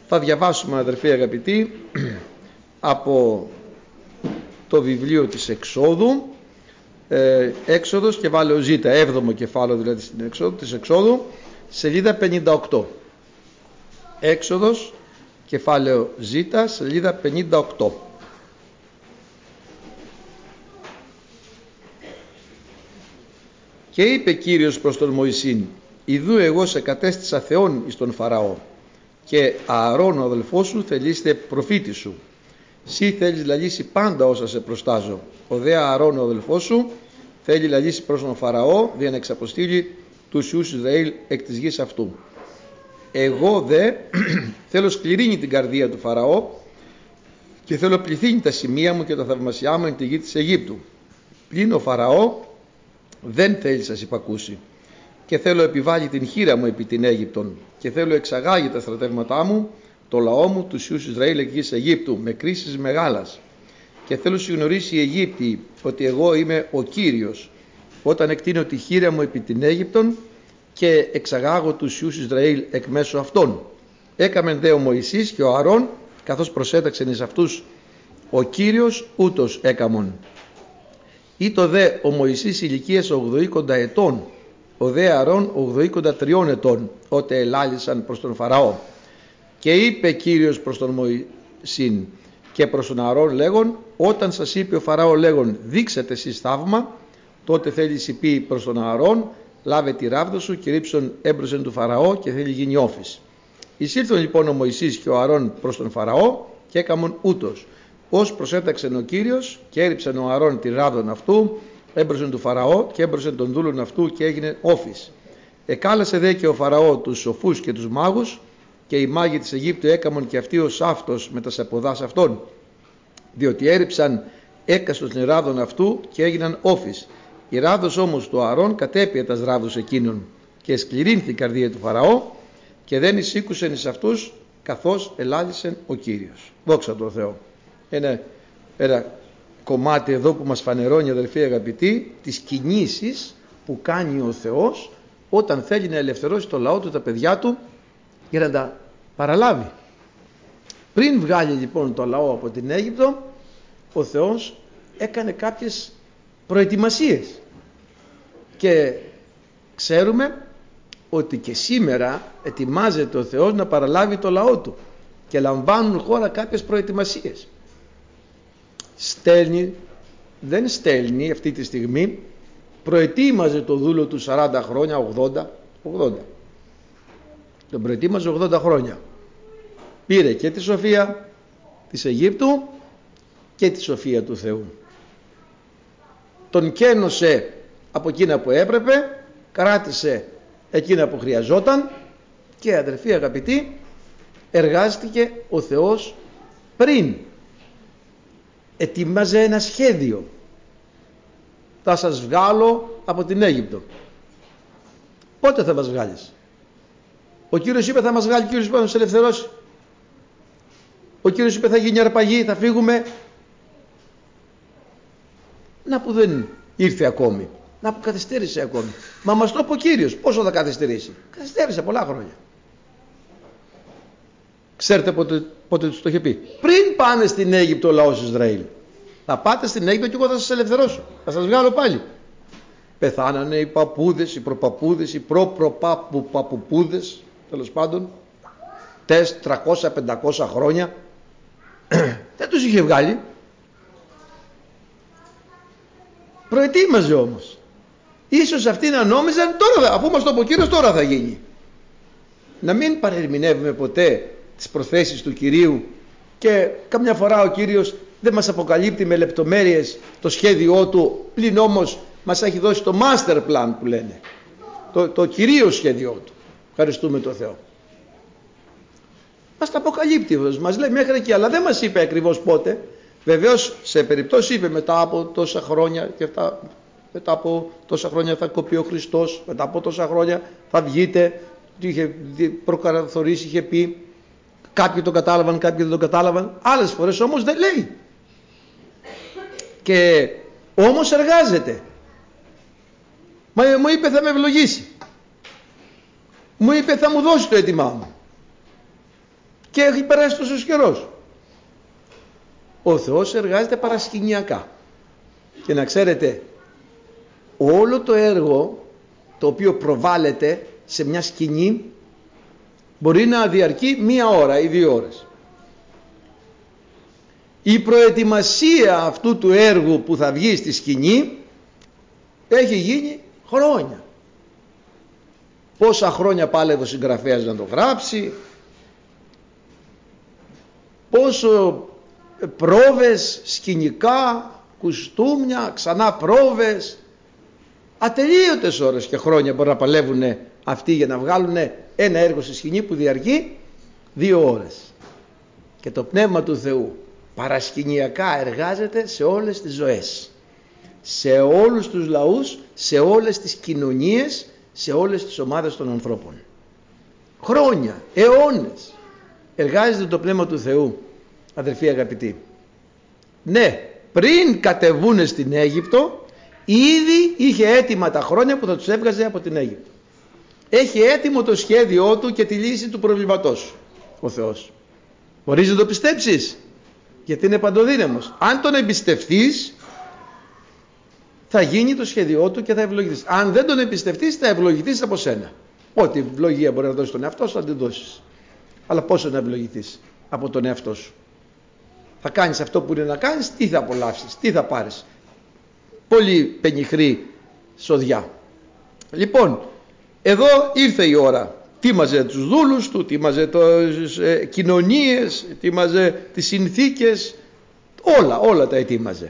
Θα διαβάσουμε, αδερφοί αγαπητοί, από το βιβλίο της Εξόδου, Έξοδος κεφάλαιο Ζ, 7ο κεφάλαιο δηλαδή της Εξόδου, σελίδα 58. Έξοδος κεφάλαιο Ζ, σελίδα 58. Και είπε Κύριος προς τον Μωυσήν: Ιδού εγώ σε κατέστησα Θεόν εις τον Φαραώ, και Ααρών ο αδελφός σου θελείστε προφήτη σου. Σύ θέλεις λαλήσει πάντα όσα σε προστάζω. Ο δε Ααρών ο αδελφός σου θέλει λαλήσει προς τον Φαραώ, δια να εξαποστείλει τους ιούς Ισραήλ εκ της γης αυτού. Εγώ δε θέλω σκληρύνει την καρδία του Φαραώ, και θέλω πληθύνει τα σημεία μου και τα θαυμασιά μου εν τη γη της Αιγύπτου. Πλην ο Φαραώ δεν θέλει σας υπακούσει, και θέλω επιβάλλει την χείρα μου επί την Αίγυπτον, και θέλω εξαγάγει τα στρατεύματά μου, το λαό μου, τους ιούς Ισραήλ εκ γης Αιγύπτου, με κρίσεις μεγάλας. Και θέλω συγνωρίσει η Αιγύπτη ότι εγώ είμαι ο Κύριος, όταν εκτείνω τη χείρα μου επί την Αίγυπτον και εξαγάγω τους ιούς Ισραήλ εκ μέσω αυτών. Έκαμεν δε ο Μωυσής και ο Ααρών, καθώς προσέταξεν εις αυτούς ο Κύριος, ούτως έκαμον. Ήτο δε ο Μωυσής ηλικίας 80 ετών, ο δε Ααρών 83 ετών, ότε ελάλησαν προς τον Φαραώ. Και είπε Κύριος προς τον Μωυσήν και προς τον Ααρών λέγον: Όταν σας είπε ο Φαραώ λέγον, δείξετε εσείς θαύμα, τότε θέλεις πει προς τον Ααρών, λάβε τη ράβδο σου και ρίψον έμπροσεν του Φαραώ, και θέλει γίνει όφης. Εισήλθον λοιπόν ο Μωυσής και ο Ααρών προς τον Φαραώ, και έκαμον ούτως ως προσέταξεν ο Κύριος, και έριψαν ο Ααρών τη ράβδον αυτού έμπροσεν του Φαραώ και έμπροσεν των δούλων αυτού, και έγινε όφης. Εκάλεσε δε και ο Φαραώ τους σοφούς και τους μάγους, και οι μάγοι της Αιγύπτου έκαμον και αυτοί ως αυτός με τα σαποδάς αυτών, διότι έριψαν έκαστος την ράβδον αυτού και έγιναν όφης. Η ράβδος όμως του Ααρών κατέπιε τας ράβδους εκείνων, και σκληρύνθη η καρδία του Φαραώ, και δεν εισήκουσεν εις αυτούς, καθώς ελάλησεν ο Κύριος. Δόξα τω Θεώ. Ένα κομμάτι εδώ που μας φανερώνει, αδελφοί αγαπητοί, τις κινήσεις που κάνει ο Θεός όταν θέλει να ελευθερώσει το λαό του, τα παιδιά του, για να τα παραλάβει. Πριν βγάλει λοιπόν το λαό από την Αίγυπτο, ο Θεός έκανε κάποιες προετοιμασίες, και ξέρουμε ότι και σήμερα ετοιμάζεται ο Θεός να παραλάβει το λαό του, και λαμβάνουν χώρα κάποιες προετοιμασίες. Δεν στέλνει αυτή τη στιγμή, προετοίμαζε το δούλο του 40 χρόνια, 80. Τον προετοίμαζε 80 χρόνια. Πήρε και τη σοφία της Αιγύπτου και τη σοφία του Θεού. Τον κένωσε από εκείνα που έπρεπε, κράτησε εκείνα που χρειαζόταν, και αδερφοί αγαπητοί, εργάστηκε ο Θεός πριν. Ετοίμαζε ένα σχέδιο. Θα σας βγάλω από την Αίγυπτο. Πότε θα μας βγάλεις? Ο Κύριος είπε θα μας βγάλει, ο Κύριος είπε θα μας ελευθερώσει. Ο Κύριος είπε θα γίνει αρπαγή, θα φύγουμε. Να που δεν ήρθε ακόμη. Να που καθυστέρησε ακόμη. Μα μας το είπε ο Κύριος. Πόσο θα καθυστερήσει? Καθυστέρησε πολλά χρόνια. Ξέρετε πότε τους το είχε πει? Πριν πάνε στην Αίγυπτο ο λαός Ισραήλ. Θα πάτε στην Αίγυπτο και εγώ θα σας ελευθερώσω. Θα σας βγάλω πάλι. Πεθάνανε οι παππούδες, οι προπαππούδες, οι προπροπαππούδες, τέλος πάντων, 300-500 χρόνια. Δεν τους είχε βγάλει. Προετοίμαζε όμως. Ίσως αυτοί να νόμιζαν τώρα, αφού μας το είπε ο Κύριος, τώρα θα γίνει. Να μην παρερμηνεύουμε ποτέ τις προθέσεις του Κυρίου, και καμιά φορά ο Κύριος δεν μας αποκαλύπτει με λεπτομέρειες το σχέδιό του, πλην όμως μας έχει δώσει το master plan που λένε, το κυρίως σχέδιό του. Ευχαριστούμε τον Θεό. Μας τα αποκαλύπτει, μας λέει μέχρι εκεί, αλλά δεν μας είπε ακριβώς πότε. Βεβαίως σε περιπτώσει είπε μετά από τόσα χρόνια, και μετά από τόσα χρόνια θα κοπεί ο Χριστός, μετά από τόσα χρόνια θα βγείτε, είχε προκαθορίσει, είχε πει. Κάποιοι το κατάλαβαν, κάποιοι δεν το κατάλαβαν. Άλλες φορές όμως δεν λέει. Και όμως εργάζεται. Μα μου είπε θα με ευλογήσει. Μου είπε θα μου δώσει το αίτημά μου. και έχει περάσει τόσος καιρός. Ο Θεός εργάζεται παρασκηνιακά. Και να ξέρετε, όλο το έργο το οποίο προβάλλεται σε μια σκηνή μπορεί να διαρκεί 1 ώρα ή 2 ώρες. Η προετοιμασία αυτού του έργου που θα βγει στη σκηνή έχει γίνει χρόνια. Πόσα χρόνια πάλευε ο συγγραφέας να το γράψει, πόσο πρόβες, σκηνικά, κουστούμια, ξανά πρόβες, ατελείωτες ώρες και χρόνια μπορεί να παλεύουν αυτοί για να βγάλουν ένα έργο στη σκηνή που διαρκεί 2 ώρες. Και το Πνεύμα του Θεού παρασκηνιακά εργάζεται σε όλες τις ζωές, σε όλους τους λαούς, σε όλες τις κοινωνίες, σε όλες τις ομάδες των ανθρώπων. Χρόνια, αιώνες εργάζεται το Πνεύμα του Θεού, αδερφοί αγαπητοί. Ναι, πριν κατεβούνε στην Αίγυπτο, ήδη είχε έτοιμα τα χρόνια που θα τους έβγαζε από την Αίγυπτο. Έχει έτοιμο το σχέδιό του και τη λύση του προβλήματός σου ο Θεός. Μπορείς να το πιστέψεις? Γιατί είναι παντοδύναμος. Αν τον εμπιστευτείς, θα γίνει το σχέδιό του και θα ευλογηθείς. Αν δεν τον εμπιστευτείς, θα ευλογηθείς από σένα. Ό,τι ευλογία μπορεί να δώσει τον εαυτό σου, θα την δώσεις. Αλλά πόσο να ευλογηθείς από τον εαυτό σου? Θα κάνεις αυτό που είναι να κάνεις, τι θα απολαύσεις, τι θα πάρεις? Πολύ πενιχρή σοδιά. Λοιπόν, εδώ ήρθε η ώρα. Τίμαζε τους δούλους του, τίμαζε τις κοινωνίες, τίμαζε τις συνθήκες, όλα τα ετοίμαζε.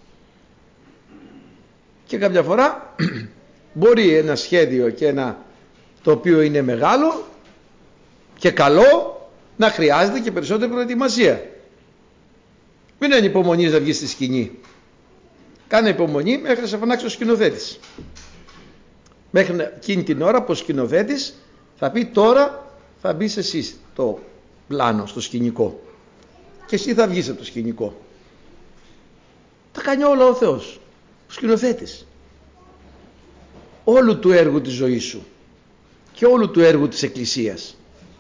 Και κάποια φορά μπορεί ένα σχέδιο και ένα το οποίο είναι μεγάλο και καλό να χρειάζεται και περισσότερη προετοιμασία. Μην ανυπομονείς να βγεις στη σκηνή. Κάνε υπομονή μέχρι να σε φωνάξει ο σκηνοθέτης. Μέχρι εκείνη την ώρα που ο σκηνοθέτης θα πει τώρα θα μπεις εσύ στο πλάνο, στο σκηνικό. Και εσύ θα βγεις από το σκηνικό. Τα κάνει όλα ο Θεός, ο σκηνοθέτης. Όλου του έργου της ζωής σου και όλου του έργου της Εκκλησίας.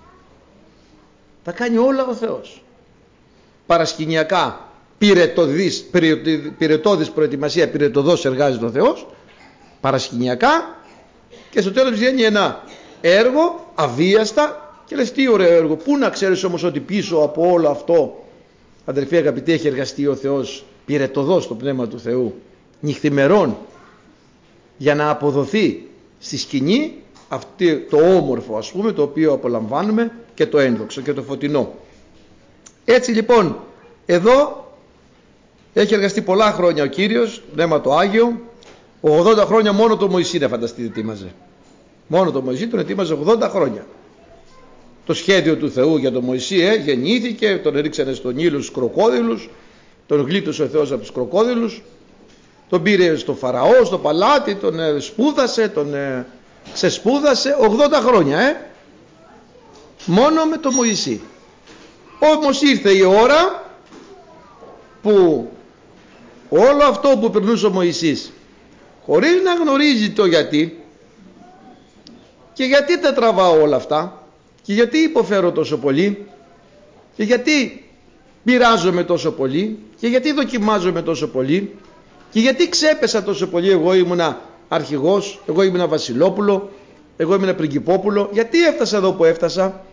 Τα κάνει όλα ο Θεός. Παρασκηνιακά, πυρετώδης προετοιμασία, πυρετωδός εργάζεται ο Θεός. Παρασκηνιακά και στο τέλος βγαίνει ένα έργο αβίαστα και λες τι ωραίο έργο. Πού να ξέρεις όμως ότι πίσω από όλο αυτό, αδερφοί αγαπητοί, έχει εργαστεί ο Θεός πυρετωδός το Πνεύμα του Θεού νυχθημερών για να αποδοθεί στη σκηνή αυτό το όμορφο, ας πούμε, το οποίο απολαμβάνουμε, και το ένδοξο και το φωτεινό. Έτσι λοιπόν εδώ έχει εργαστεί πολλά χρόνια ο Κύριος, Πνεύμα το Άγιο. 80 χρόνια μόνο το Μωυσή, να φανταστείτε, ετοίμαζε. Μόνο το Μωυσή τον ετοίμαζε 80 χρόνια. Το σχέδιο του Θεού για τον Μωυσή γεννήθηκε, τον ρίξανε στον ήλιο στους κροκόδιλους, τον γλίτωσε ο Θεός από τους κροκόδιλους, τον πήρε στο Φαραώ, στο παλάτι, τον σπούδασε, τον ξεσπούδασε 80 χρόνια μόνο με τον Μωυσή. Όμως ήρθε η ώρα που όλο αυτό που περνούσε ο Μωυσής, χωρίς να γνωρίζει το γιατί, και γιατί τα τραβάω όλα αυτά, και γιατί υποφέρω τόσο πολύ, και γιατί πειράζομαι τόσο πολύ, και γιατί δοκιμάζομαι τόσο πολύ, και γιατί ξέπεσα τόσο πολύ. Εγώ ήμουνα αρχηγός, εγώ ήμουνα βασιλόπουλο, εγώ ήμουνα πριγκιπόπουλο, γιατί έφτασα εδώ που έφτασα?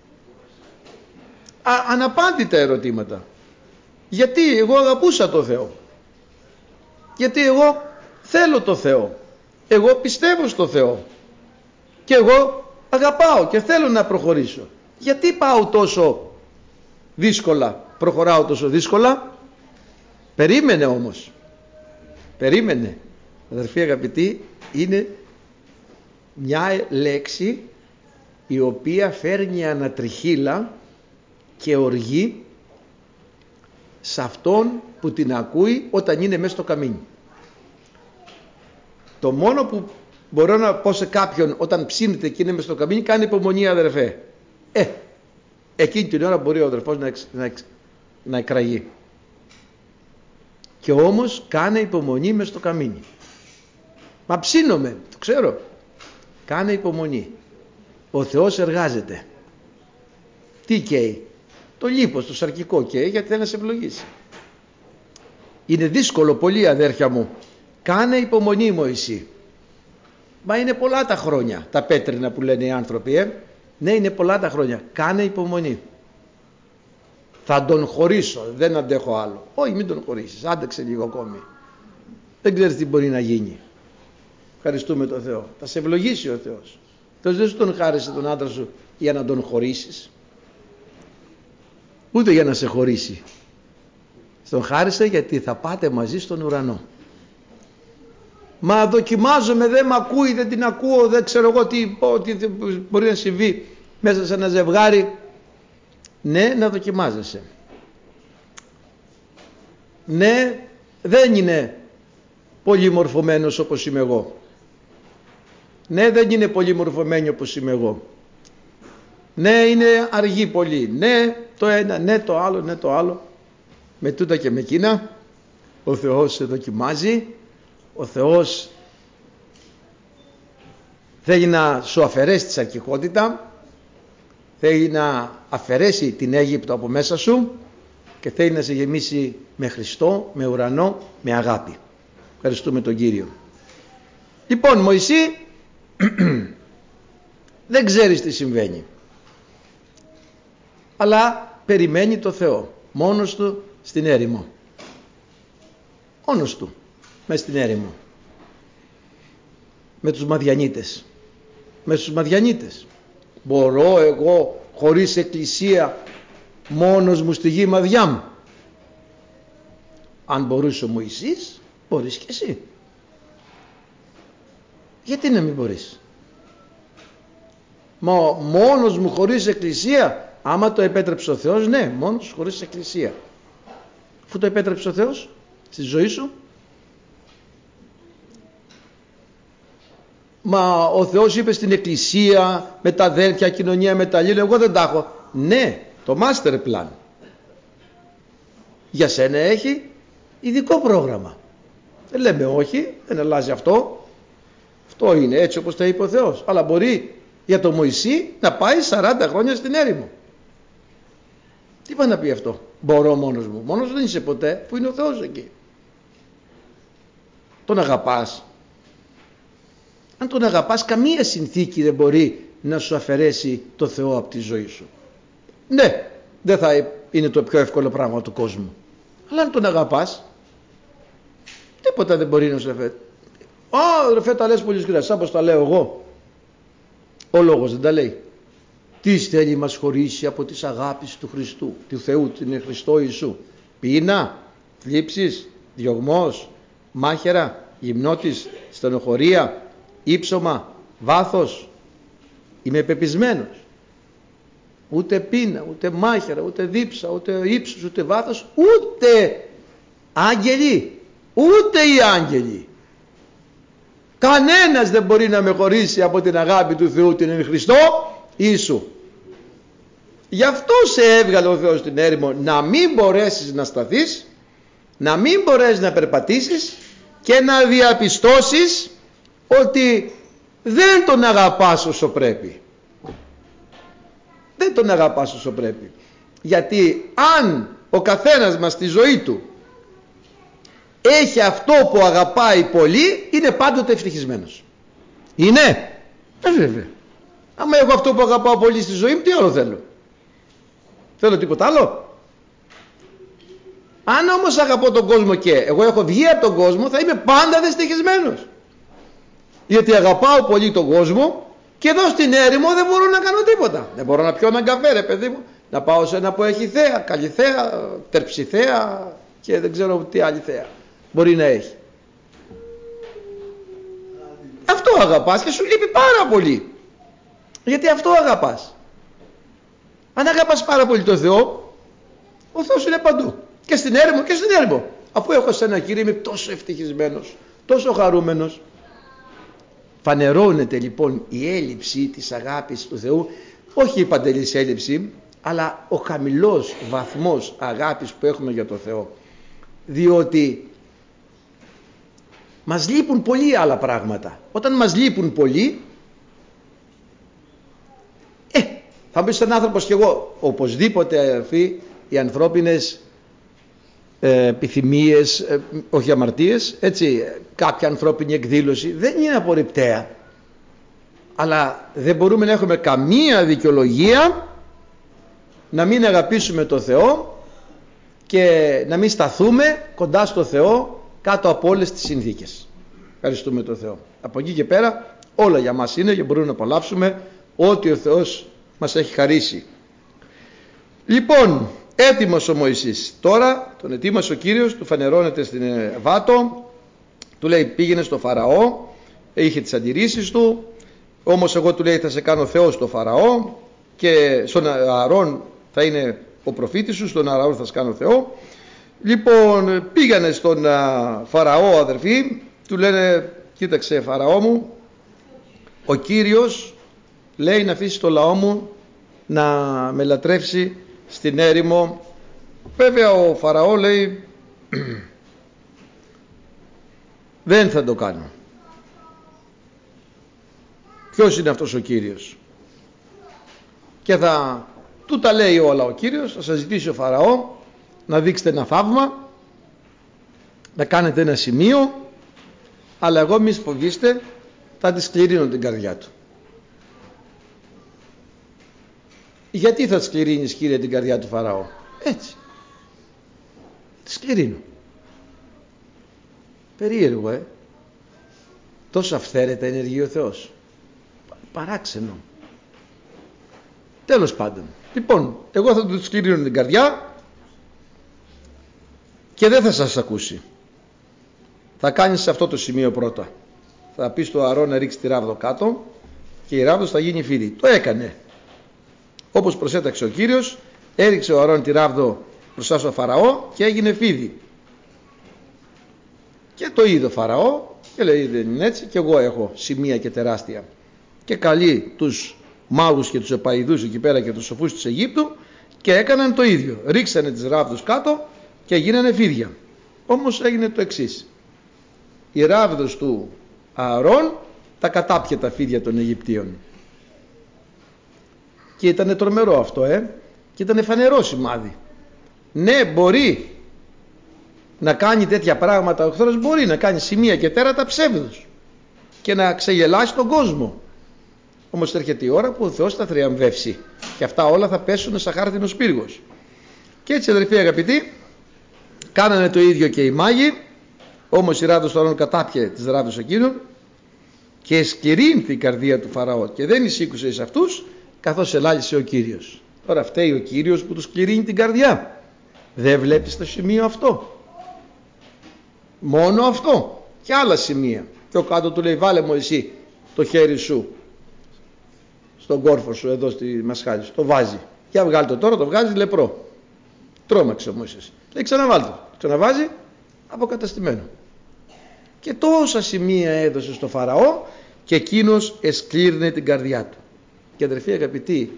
Αναπάντητα ερωτήματα. Γιατί εγώ αγαπούσα το Θεό, γιατί εγώ θέλω το Θεό, εγώ πιστεύω στο Θεό και εγώ αγαπάω και θέλω να προχωρήσω. Γιατί πάω τόσο δύσκολα, προχωράω τόσο δύσκολα? Περίμενε όμως, περίμενε. Αδερφοί αγαπητοί, είναι μια λέξη η οποία φέρνει ανατριχύλα και οργή σε αυτόν που την ακούει όταν είναι μέσα στο καμίνι. Το μόνο που μπορώ να πω σε κάποιον όταν ψήνεται και είναι μέσα στο καμίνι, κάνει υπομονή, αδερφέ. Εκείνη την ώρα μπορεί ο αδερφός να εκραγεί. Και όμως κάνε υπομονή μέσα στο καμίνι. Μα ψήνομαι, το ξέρω. Κάνε υπομονή. Ο Θεός εργάζεται. Τι καίει? το λίπος, το σαρκικό καίει γιατί θέλει να σε ευλογήσει. Είναι δύσκολο πολύ, αδέρφια μου. Κάνε υπομονή, Μωυσή. Μα είναι πολλά τα χρόνια, τα πέτρινα που λένε οι άνθρωποι. Ναι, είναι πολλά τα χρόνια. Κάνε υπομονή. Θα τον χωρίσω, δεν αντέχω άλλο. Όχι, μην τον χωρίσεις, άντεξε λίγο ακόμη. Δεν ξέρεις τι μπορεί να γίνει. Ευχαριστούμε τον Θεό. Θα σε ευλογήσει ο Θεός. Θεός δεν σου τον χάρισε τον άντρα σου για να τον χωρίσεις, ούτε για να σε χωρίσει. Στον χάρισε γιατί θα πάτε μαζί στον ουρανό. Μα δοκιμάζομαι, δεν με ακούει, δεν την ακούω, δεν ξέρω εγώ τι μπορεί να συμβεί μέσα σε ένα ζευγάρι. Ναι, να δοκιμάζεσαι. Ναι, δεν είναι πολύ μορφωμένος όπως είμαι εγώ. Ναι, δεν είναι πολύ μορφωμένη όπως είμαι εγώ. Ναι, είναι αργή πολύ. Ναι, το ένα, ναι το άλλο, ναι το άλλο. Με τούτα και με εκείνα ο Θεός σε δοκιμάζει. Ο Θεός θέλει να σου αφαιρέσει τη σαρκικότητα, θέλει να αφαιρέσει την Αίγυπτο από μέσα σου και θέλει να σε γεμίσει με Χριστό, με ουρανό, με αγάπη. Ευχαριστούμε τον Κύριο. Λοιπόν, Μωυσή δεν ξέρεις τι συμβαίνει, αλλά περιμένει το Θεό μόνος του στην έρημο. Μόνος του μες στην έρημο, με τους Μαδιανίτες. Με τους Μαδιανίτες. Μπορώ εγώ χωρίς εκκλησία μόνος μου στη γη Μαδιάμ? Αν μπορούσε ο Μωυσής, μπορείς και εσύ. Γιατί να μην μπορείς? Μα μόνος μου χωρίς εκκλησία, άμα το επέτρεψε ο Θεός, ναι, μόνος χωρίς εκκλησία. Αφού το επέτρεψε ο Θεός στη ζωή σου. Μα ο Θεός είπε στην εκκλησία, με τα αδέρφια, κοινωνία με τα αλλήλου, εγώ δεν τα έχω. Ναι, το master plan για σένα έχει ειδικό πρόγραμμα. Δεν λέμε όχι, δεν αλλάζει αυτό. Αυτό είναι έτσι όπως τα είπε ο Θεός. Αλλά μπορεί για το Μωυσή να πάει 40 χρόνια στην έρημο. Τι πάει να πει αυτό? Μπορώ μόνος μου? Μόνος δεν είσαι ποτέ, που είναι ο Θεός εκεί. Τον αγαπάς? Αν τον αγαπάς, καμία συνθήκη δεν μπορεί να σου αφαιρέσει το Θεό από τη ζωή σου. Ναι, δεν θα είναι το πιο εύκολο πράγμα του κόσμου. Αλλά αν τον αγαπάς, τίποτα δεν μπορεί να σου αφαιρέσει. Ρε τα λες πολύ σκληρά, σαν πως τα λέω εγώ. Ο λόγος δεν τα λέει. Τι θέλει μας χωρίσει από τις αγάπης του Χριστού, του Θεού, την Χριστό Ιησού? Πείνα, θλίψεις, διωγμός, μάχαιρα, γυμνότης, στενοχωρία, ύψωμα, βάθος? Είμαι πεπισμένος. Ούτε πείνα, ούτε μάχαιρα, ούτε δίψα, ούτε ύψος, ούτε βάθος, ούτε άγγελοι, ούτε οι άγγελοι. Κανένας δεν μπορεί να με χωρίσει από την αγάπη του Θεού, την εν Χριστώ Ιησού. Γι' αυτό σε έβγαλε ο Θεός στην έρημο, να μην μπορέσεις να σταθείς, να μην μπορέσεις να περπατήσεις και να διαπιστώσεις ότι δεν τον αγαπάς όσο πρέπει. Δεν τον αγαπάς όσο πρέπει. Γιατί αν ο καθένας μας στη ζωή του έχει αυτό που αγαπάει πολύ, είναι πάντοτε ευτυχισμένος. Είναι? Βέβαια. Άμα έχω αυτό που αγαπάω πολύ στη ζωή μου, τι άλλο θέλω? Θέλω τίποτα άλλο? Αν όμως αγαπώ τον κόσμο και εγώ έχω βγει από τον κόσμο, θα είμαι πάντα δυστυχισμένος. Γιατί αγαπάω πολύ τον κόσμο και εδώ στην έρημο δεν μπορώ να κάνω τίποτα. Δεν μπορώ να πιω έναν καφέ, ρε παιδί μου, να πάω σε ένα που έχει θέα, καλή θέα, τερψιθέα και δεν ξέρω τι άλλη θέα μπορεί να έχει. Αυτό αγαπάς και σου λείπει πάρα πολύ. Γιατί αυτό αγαπάς. Αν αγαπάς πάρα πολύ τον Θεό, ο Θεός είναι παντού. Και στην έρημο και στην έρημο. Αφού έχω σένα, Κύριε, είμαι τόσο ευτυχισμένος, τόσο χαρούμενος. Φανερώνεται λοιπόν η έλλειψη της αγάπης του Θεού, όχι η παντελής έλλειψη, αλλά ο χαμηλός βαθμός αγάπης που έχουμε για τον Θεό. Διότι μας λείπουν πολλοί άλλα πράγματα. Όταν μας λείπουν πολλοί, Θα μπει στον άνθρωπος κι εγώ. Οπωσδήποτε, αδερφοί, οι ανθρώπινες επιθυμίες, όχι αμαρτίες, έτσι, κάποια ανθρώπινη εκδήλωση δεν είναι απορριπταία. Αλλά δεν μπορούμε να έχουμε καμία δικαιολογία να μην αγαπήσουμε τον Θεό και να μην σταθούμε κοντά στο Θεό κάτω από όλες τις συνθήκες. Ευχαριστούμε τον Θεό. Από εκεί και πέρα όλα για μας είναι και μπορούμε να απολαύσουμε ό,τι ο Θεός μας έχει χαρίσει. Λοιπόν, έτοιμος ο Μωυσής. Τώρα τον ετοίμασε ο Κύριος, του φανερώνεται στην Βάτο, του λέει πήγαινε στο Φαραώ, είχε τις αντιρρήσεις του, όμως εγώ του λέει θα σε κάνω Θεός στο Φαραώ και στον Ααρών θα είναι ο προφήτης σου, στον Ααρών θα σε κάνω Θεό. Λοιπόν, πήγανε στον Φαραώ, αδερφοί, του λένε κοίταξε Φαραώ μου, ο Κύριος λέει να αφήσει το λαό μου να με λατρεύσει στην έρημο. Βέβαια ο Φαραώ λέει δεν θα το κάνω. Ποιος είναι αυτός ο Κύριος? Και θα του τα λέει όλα ο Κύριος, θα σας ζητήσει ο Φαραώ να δείξετε ένα θαύμα, να κάνετε ένα σημείο, αλλά εγώ μη φοβήστε, θα τη σκληρύνω την καρδιά του. Γιατί θα σκληρύνεις, Κύριε, την καρδιά του Φαραώ? Έτσι. Τη σκληρύνω. Περίεργο, τόσο αυθαίρετα ενεργεί ο Θεός. Παράξενο. Τέλος πάντων. Λοιπόν, εγώ θα του σκληρύνω την καρδιά και δεν θα σας ακούσει. Θα κάνεις σε αυτό το σημείο πρώτα. Θα πεις στο Ααρών να ρίξει τη ράβδο κάτω και η ράβδος θα γίνει φίδι. Το έκανε. Όπως προσέταξε ο Κύριος, έριξε ο Ααρών τη ράβδο μπροστά στο Φαραώ και έγινε φίδι. Και το είδε ο Φαραώ και λέει δεν είναι έτσι, και εγώ έχω σημεία και τεράστια. Και καλεί τους μάγους και τους επαηδούς εκεί πέρα και τους σοφούς της Αιγύπτου και έκαναν το ίδιο. Ρίξανε τις ράβδους κάτω και γίνανε φίδια. Όμως έγινε το εξής. Η ράβδος του Ααρών τα κατάπιε τα φίδια των Αιγυπτίων. Και ήταν τρομερό αυτό, και ήταν φανερό σημάδι. Ναι, μπορεί να κάνει τέτοια πράγματα ο εχθρός, μπορεί να κάνει σημεία και τέρατα ψεύδους και να ξεγελάσει τον κόσμο. Όμως έρχεται η ώρα που ο Θεός θα θριαμβεύσει και αυτά όλα θα πέσουν σαν χάρτινος πύργος. Και έτσι, αδερφοί αγαπητοί, κάνανε το ίδιο και οι μάγοι. Όμως η ράβδος του Ααρών κατάπιε τις ράβδους εκείνων και σκληρύνθη η καρδία του Φαραώ και δεν εισήκουσε εις αυτούς, καθώς ελάλησε ο Κύριος. Τώρα φταίει ο Κύριος που του σκληρύνει την καρδιά. Δεν βλέπεις το σημείο αυτό? Μόνο αυτό και άλλα σημεία. Πιο κάτω του λέει βάλε Μωυσή το χέρι σου στον κόρφο σου εδώ στη μασχάλη σου. Το βάζει. Για βγάλει το τώρα, το βγάζει λεπρό. Τρόμαξε ο Μωυσής. Λέει ξαναβάλει το. Ξαναβάζει, αποκαταστημένο. Και τόσα σημεία έδωσε στο Φαραώ και εκείνος εσκλήρνε την καρδιά του. Και αδερφοί αγαπητοί,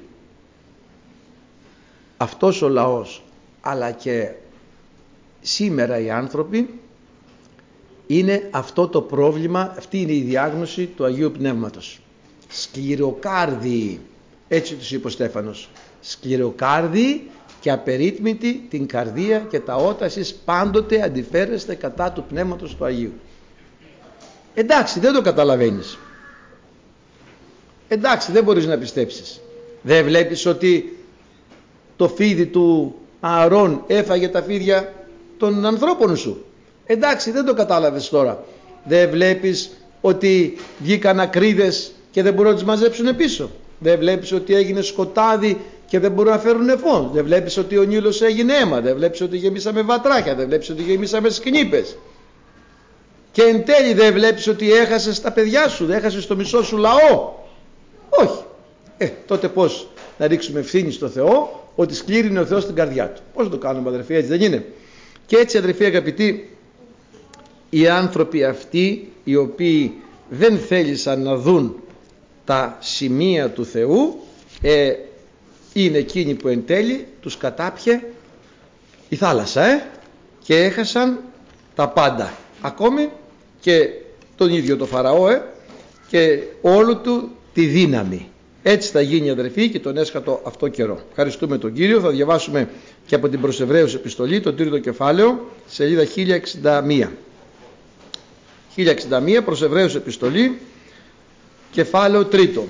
αυτός ο λαός αλλά και σήμερα οι άνθρωποι είναι αυτό το πρόβλημα, αυτή είναι η διάγνωση του Αγίου Πνεύματος. Σκληροκάρδιοι, έτσι τους είπε ο Στέφανος, σκληροκάρδιοι και απερίτμητοι την καρδία και τα ότα, εσείς πάντοτε αντιφέρεστε κατά του Πνεύματος του Αγίου. Εντάξει, δεν το καταλαβαίνεις. Εντάξει, δεν μπορείς να πιστέψεις. Δεν βλέπεις ότι το φίδι του Ααρών έφαγε τα φίδια των ανθρώπων σου? Εντάξει, δεν το κατάλαβες τώρα. Δεν βλέπεις ότι βγήκαν ακρίδες και δεν μπορούν να τις μαζέψουν πίσω? Δεν βλέπεις ότι έγινε σκοτάδι και δεν μπορούν να φέρουν νεφό? Δεν βλέπεις ότι ο Νείλος έγινε αίμα? Δεν βλέπεις ότι γεμίσαμε βατράχια? Δεν βλέπεις ότι γεμίσαμε σκνήπες? Και εν τέλει δεν βλέπεις ότι έχασες τα παιδιά σου? Δεν έχασες το μισό σου λαό? Όχι. Τότε πώς να ρίξουμε ευθύνη στο Θεό ότι σκλήρινε ο Θεός την καρδιά του? Πώς το κάνουμε, αδερφοί? Έτσι δεν είναι? Και έτσι, αδερφοί αγαπητοί, οι άνθρωποι αυτοί οι οποίοι δεν θέλησαν να δουν τα σημεία του Θεού είναι εκείνοι που εν τέλει τους κατάπιε η θάλασσα και έχασαν τα πάντα, ακόμη και τον ίδιο το Φαραώ και όλο του τη δύναμη. Έτσι θα γίνει, αδερφοί, και τον έσχατο αυτό καιρό. Ευχαριστούμε τον Κύριο. Θα διαβάσουμε και από την προς Εβραίους επιστολή, το τρίτο κεφάλαιο, σελίδα 1061. 1061, προς Εβραίους επιστολή, κεφάλαιο τρίτο.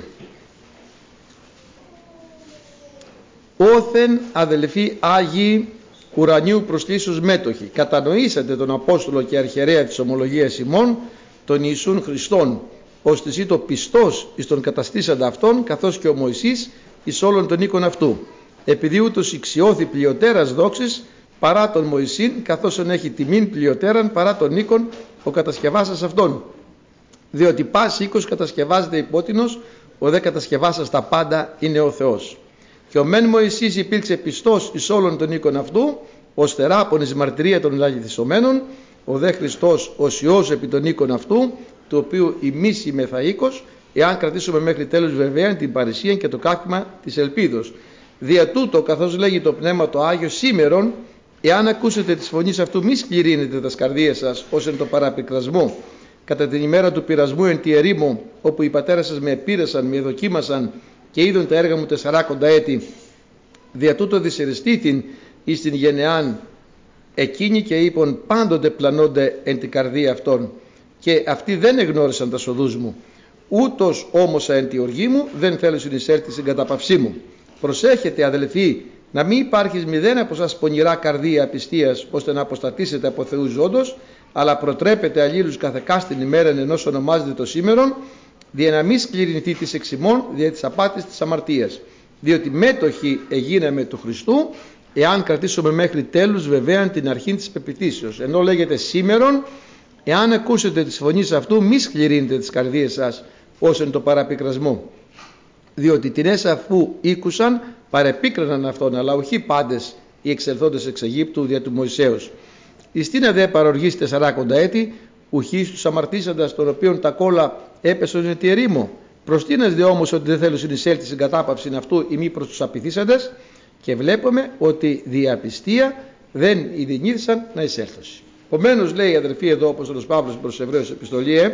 Όθεν, αδελφοί Άγιοι, ουρανίου προσλήσεως μέτοχοι, κατανοήσατε τον Απόστολο και αρχιερέα της ομολογίας ημών, τον Ιησούν Χριστόν, ώστε εσύ το πιστός εις τον καταστήσαντα αυτόν, καθώς και ο Μωυσής εις όλων των οίκων αυτού. Επειδή ούτως ηξιώθη πλειοτέρας δόξης παρά τον Μωυσήν, καθώς τον έχει τιμήν πλειοτέραν παρά τον οίκον ο κατασκευάσας αυτόν. Διότι πας οίκος κατασκευάζεται υπότινος, ο δε κατασκευάσας τα πάντα είναι ο Θεός. Και ο μεν Μωυσής υπήρξε πιστός εις όλων των οίκων αυτού, ως θεράπων εις μαρτυρία των λαγηθισωμένων, ο δε Χριστός ως Υιός επί των οίκων αυτού, του οποίου εμείς είμεθα οίκος, εάν κρατήσουμε μέχρι τέλους βεβαίαν την παρησία και το κάθημα της ελπίδος. Δια τούτο, καθώς λέγει το Πνεύμα το Άγιο σήμερον, εάν ακούσετε της φωνής αυτού, μη σκληρύνετε τα σκαρδίες σας, ως εν το παραπικρασμό, κατά την ημέρα του πειρασμού εν τη ερήμο, όπου οι πατέρες σας με επήρεσαν, με δοκίμασαν και είδον τα έργα μου 40 έτη. Δια τούτο δυσεριστήθην εις την γενεάν εκείνη και είπον πάντοτε πλανώνται εν την καρδία αυτών, και αυτοί δεν εγνώρισαν τα σοδούς μου. Ούτως όμως εν τη οργή μου δεν θέλω συνεισέλθει στην καταπαυσή μου. Προσέχετε, αδελφοί, να μην υπάρχει μηδέν από σας πονηρά καρδία απιστίας, ώστε να αποστατήσετε από Θεού ζώντος, αλλά προτρέπετε αλλήλους καθεκάστην ημέραν ενός ονομάζεται το σήμερον, δια να μην σκληρινθεί της εξημών δια της απάτης της αμαρτίας. Διότι μέτοχοι εγίναμε του Χριστού, εάν κρατήσουμε μέχρι τέλους βεβαίαν την αρχή της πεποιθήσεως. Ενώ λέγεται σήμερον, εάν ακούσετε τις φωνής αυτού, μη σκληρύνετε τις καρδίες σας, ως εν το παραπικρασμό. Διότι την έσα αφού ήκουσαν, παρεπίκραναν αυτόν, αλλά όχι πάντες οι εξελθόντες εξ Αιγύπτου δια του Μωυσέως. Εις τίνα δε παροργής 40 έτη, ουχής τους αμαρτήσαντας, των οποίων τα κόλλα έπεσον εν τη ερήμο. Προς τίνας δε όμως ότι δεν θέλω συνεισέλθει στην κατάπαυση αυτού ή μη προς τους απειθήσαντες, και βλέπουμε ότι διαπιστία δεν ειδηνήθησαν να εισέλθουν. Επομένως, λέει, αδερφοί, εδώ όπως ο Παύλος προς τους Εβραίους επιστολή,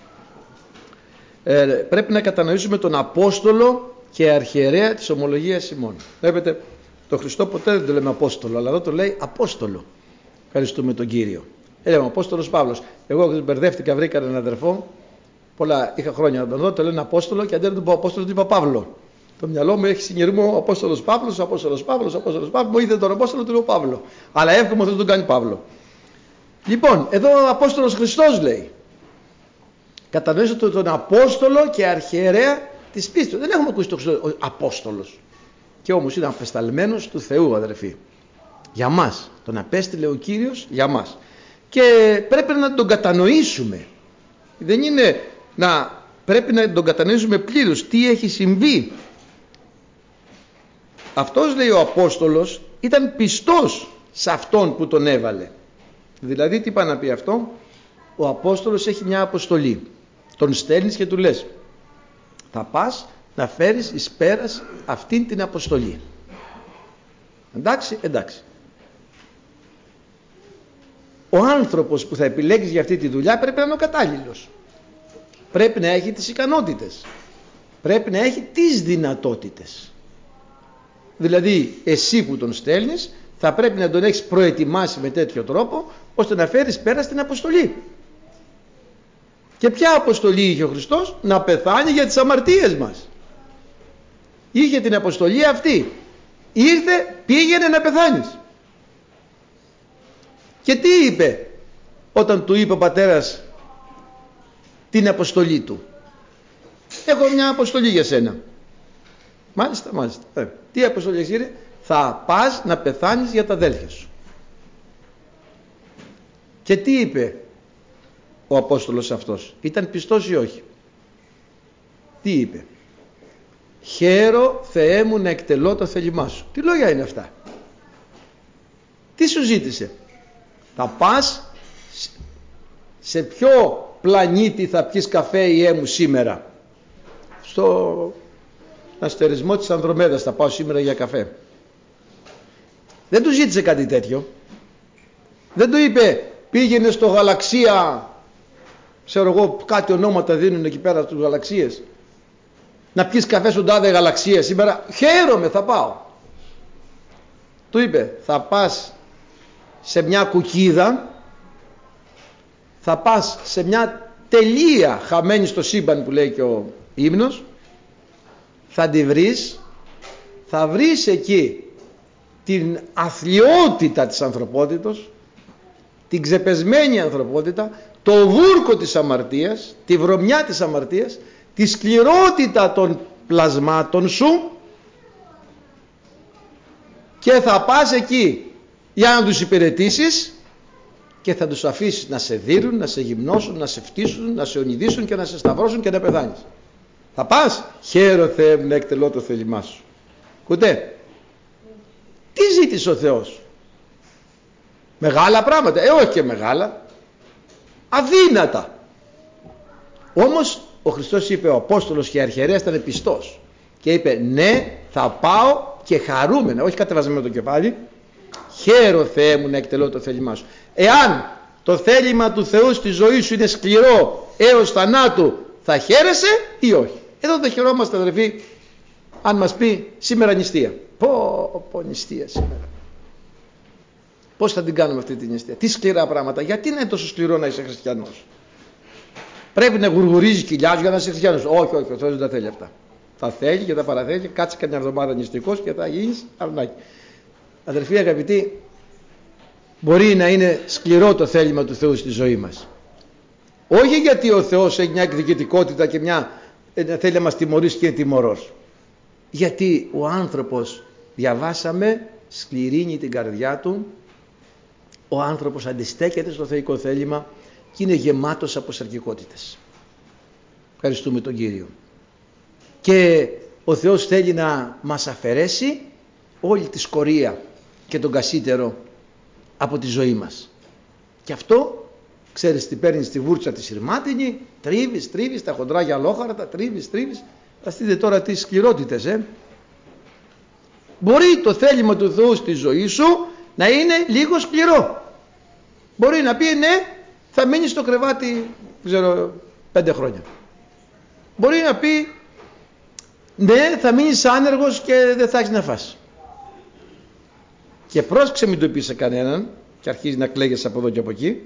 πρέπει να κατανοήσουμε τον Απόστολο και αρχιερέα της ομολογίας ημών. Βλέπετε, το Χριστό ποτέ δεν το λέμε Απόστολο, αλλά εδώ το λέει Απόστολο. Ευχαριστούμε τον Κύριο. Λέμε Απόστολος Παύλος. Εγώ μπερδεύτηκα, βρήκα έναν αδερφό, πολλά είχα χρόνια να τον δω, το λένε Απόστολο, και αντί να του πω Απόστολο, του είπα Παύλο. Το μυαλό μου έχει συγκεκριμένο ο Απόστολος Παύλος, Απόστολος Παύλος, Απόστολος Παύλος. Μου είδε τον Απόστολο, του λέω Παύλο. Αλλά εύχομαι ότι τον κάνει Παύλο. Λοιπόν, εδώ ο Απόστολος Χριστός λέει. Κατανοήσατε τον Απόστολο και αρχιερέα της πίστης. Δεν έχουμε ακούσει τον Χριστό ο Απόστολος. Και όμως είναι απεσταλμένος του Θεού, αδερφοί. Για μας. Τον απέστειλε ο Κύριος για μας. Και πρέπει να τον κατανοήσουμε. Δεν είναι να... Πρέπει να τον κατανοήσουμε πλήρως τι έχει συμβεί. Αυτός, λέει, ο Απόστολος ήταν πιστός σε αυτόν που τον έβαλε. Δηλαδή τι πάει να πει αυτό? Ο Απόστολος έχει μια αποστολή. Τον στέλνεις και του λες, θα πας να φέρεις εις πέρας αυτήν την αποστολή. Εντάξει, εντάξει. Ο άνθρωπος που θα επιλέγεις για αυτή τη δουλειά πρέπει να είναι ο κατάλληλος. Πρέπει να έχει τις ικανότητες. Πρέπει να έχει τις δυνατότητες. Δηλαδή εσύ που τον στέλνεις θα πρέπει να τον έχεις προετοιμάσει με τέτοιο τρόπο ώστε να φέρεις πέρα στην αποστολή. Και ποια αποστολή είχε ο Χριστός? Να πεθάνει για τις αμαρτίες μας. Είχε την αποστολή αυτή. Ήρθε, πήγαινε να πεθάνεις. Και τι είπε όταν του είπε ο πατέρας την αποστολή του? Έχω μια αποστολή για σένα. Μάλιστα, μάλιστα. Τι αποστολή έχεις, κύριε? Θα πας να πεθάνεις για τα αδέλφια σου. Και τι είπε ο Απόστολος αυτός? Ήταν πιστός ή όχι? Τι είπε? Χαίρο, Θεέ μου, να εκτελώ το θέλημά σου. Τι λόγια είναι αυτά? Τι σου ζήτησε? Θα πας σε ποιο πλανήτη θα πιεις καφέ Ιε μου σήμερα? Στο αστερισμό της Ανδρομέδας θα πάω σήμερα για καφέ. Δεν του ζήτησε κάτι τέτοιο. Δεν του είπε πήγαινε στο γαλαξία, ξέρω εγώ κάτι ονόματα δίνουν εκεί πέρα στους γαλαξίες. να πιεις καφέ στον τάδε γαλαξία σήμερα, χαίρομαι, θα πάω. Του είπε, θα πας σε μια κουκίδα, θα πας σε μια τελεία χαμένη στο σύμπαν που λέει και ο ύμνος, θα τη βρεις, θα βρεις εκεί την αθλιότητα της ανθρωπότητος, την ξεπεσμένη ανθρωπότητα, το βούρκο της αμαρτίας, τη βρωμιά της αμαρτίας, τη σκληρότητα των πλασμάτων σου, και θα πας εκεί για να τους υπηρετήσεις και θα τους αφήσεις να σε δείρουν, να σε γυμνώσουν, να σε φτύσουν, να σε ονειδήσουν και να σε σταυρώσουν και να πεθάνεις. Θα πας, χαίρο Θεέ μου να εκτελώ το θέλημά σου. Ακούτε, τι ζήτησε ο Θεός? Μεγάλα πράγματα? Όχι και μεγάλα, αδύνατα. Όμως ο Χριστός είπε, ο Απόστολος και αρχιερέας ήταν πιστός και είπε, ναι, θα πάω και χαρούμενα, όχι κατεβασμένο το κεφάλι, χαίρο Θεέ μου να εκτελώ το θέλημά σου. Εάν το θέλημα του Θεού στη ζωή σου είναι σκληρό έως θανάτου, θα χαίρεσαι ή όχι? Εδώ δεν χαιρόμαστε, αδερφοί, αν μας πει σήμερα νηστεία. Πω νηστεία σήμερα. Πώς θα την κάνουμε αυτή τη νηστεία? Τι σκληρά πράγματα. Γιατί είναι τόσο σκληρό να είσαι χριστιανός? Πρέπει να γουργουρίζεις κοιλιάς για να είσαι χριστιανός? Όχι, ο Θεός δεν τα θέλει αυτά. Θα θέλει και θα παραθέλει, κάτσε καμιά εβδομάδα νηστικός και θα γίνεις αρνάκι. Αδερφοί αγαπητοί, μπορεί να είναι σκληρό το θέλημα του Θεού στη ζωή μας. Όχι γιατί ο Θεός έχει μια εκδικητικότητα και θέλει να μας τιμωρήσει και είναι τιμωρός. Γιατί ο άνθρωπος, διαβάσαμε, σκληρύνει την καρδιά του, ο άνθρωπος αντιστέκεται στο θεϊκό θέλημα και είναι γεμάτος από σαρκικότητες. Ευχαριστούμε τον Κύριο. Και ο Θεός θέλει να μας αφαιρέσει όλη τη σκορία και τον κασίτερο από τη ζωή μας. Και αυτό, ξέρεις τι παίρνεις τη βούρτσα τη σειρμάτινη, τρίβεις τα χοντράγια αλόχαρατα, τρίβεις. Θα δείτε τώρα τι σκληρότητες. Μπορεί το θέλημα του Θεού στη ζωή σου να είναι λίγο σκληρό. Μπορεί να πει ναι, θα μείνεις στο κρεβάτι, ξέρω, 5 χρόνια. Μπορεί να πει ναι, θα μείνεις άνεργος και δεν θα έχεις να φας. Και πρόσεξε, μην το πεις σε κανέναν και αρχίζει να κλαίγεσαι από εδώ και από εκεί.